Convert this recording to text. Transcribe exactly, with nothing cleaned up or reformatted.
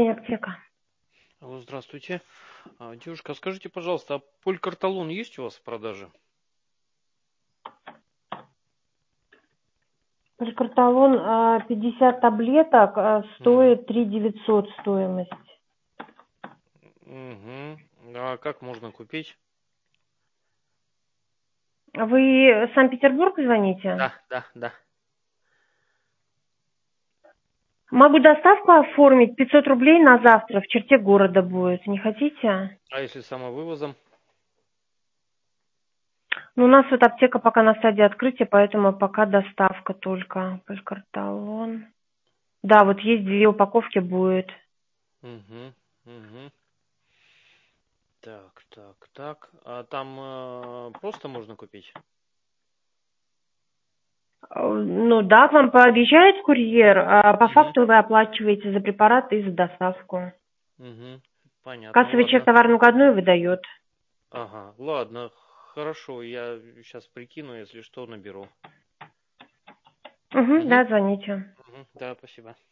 день, аптека. Алло, здравствуйте. А, Девушка, скажите, пожалуйста, а полькарталон есть у вас в продаже? Полькарталон а, пятьдесят таблеток а, стоит три девятьсот стоимость. Угу. А как можно купить? Вы в Санкт-Петербург звоните? Да, да, да. Могу доставку оформить, пятьсот рублей на завтра в черте города будет. Не хотите? А если самовывозом? Ну, у нас вот аптека пока на стадии открытия, поэтому пока доставка только. Полькарталон. Да, вот есть две упаковки будет. Угу, угу. Так, так, так. А там э, просто можно купить? Э, Ну да, к вам пообещает курьер, а по Угу, факту вы оплачиваете за препарат и за доставку. угу. Понятно, Кассовый чек ладно. товарно-накладной выдает. Ага, ладно, хорошо, я сейчас прикину, если что, наберу. Угу, Угу, да, звоните. угу. Да, спасибо.